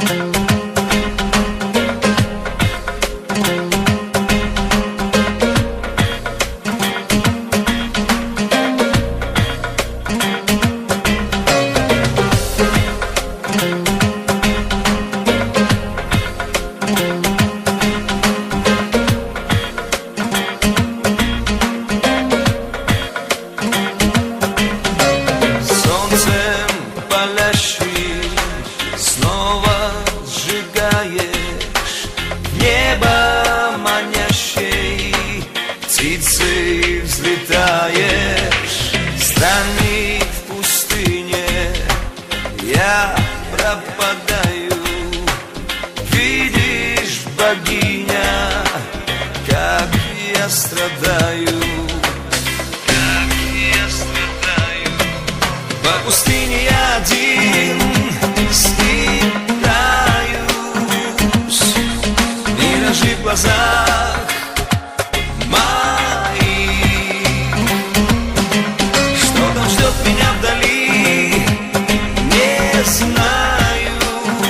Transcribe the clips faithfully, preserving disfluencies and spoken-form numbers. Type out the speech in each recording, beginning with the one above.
Снова сжигаешь небо манящей, птицей взлетаешь. Странник в пустыне, я пропадаю. Видишь, богиня, как я страдаю, как я страдаю. По пустыне я один скитаюсь, миражи в глазах моих. Что там ждет меня вдали, не знаю.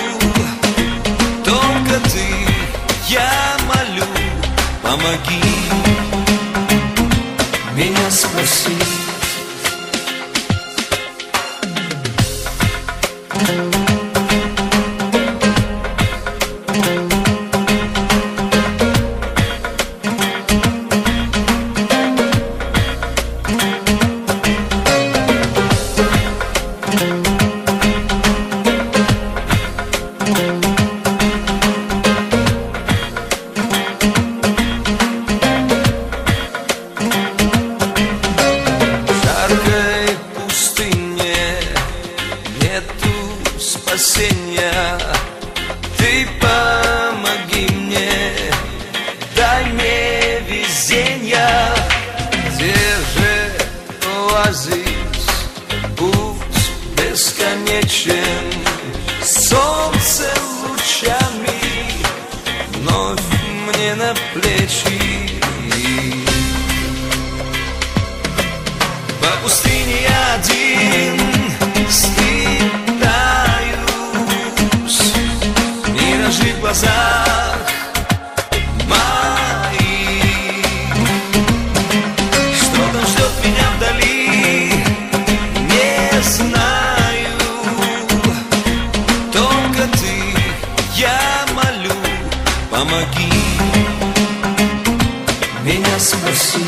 Только ты, я молю, помоги, меня спаси. Спасения, ты помоги мне, дай мне везенья. Где же оазис, путь бесконечен, солнце лучами вновь мне на плечи. По пустыне я один миражи в глазах моих. Что там ждет меня вдали, не знаю. Только ты, я молю, помоги, меня спаси.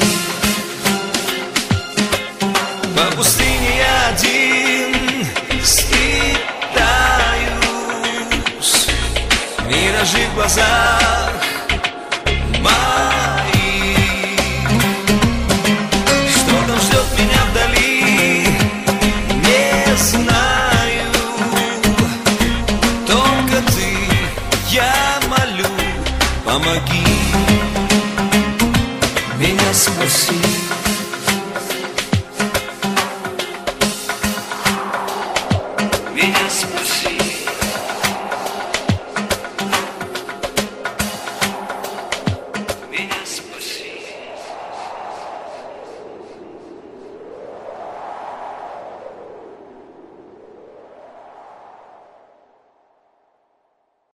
По пустыне я один скитаюсь, миражи в глазах моих. Что там ждет меня вдали, не знаю. Только ты, я молю, помоги, меня спаси.